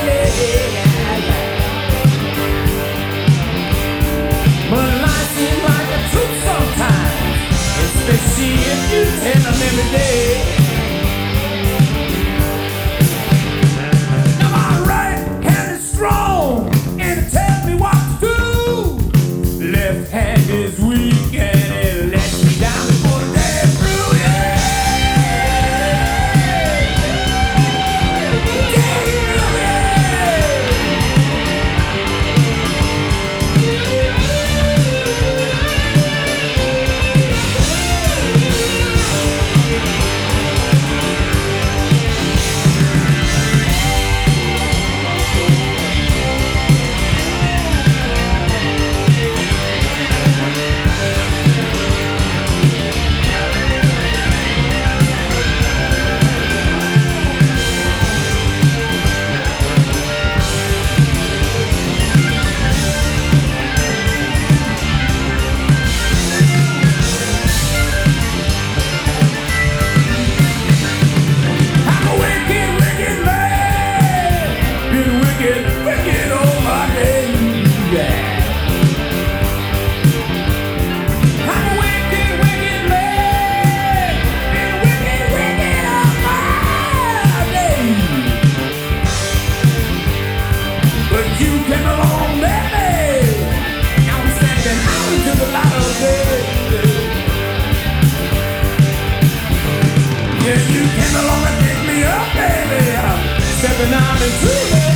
But life seems like a truth sometimes, especially if you tell them every day. Now my right hand is strong and it tells me what to do. Left hand is weak and it lets me down before the day is through. Wicked, oh my hallelujah. I'm a wicked, wicked man. Been wicked all my days. But you came along, baby. Now we're standing out into the light of day. Yeah, you came along and picked me up, baby. Stepping out into the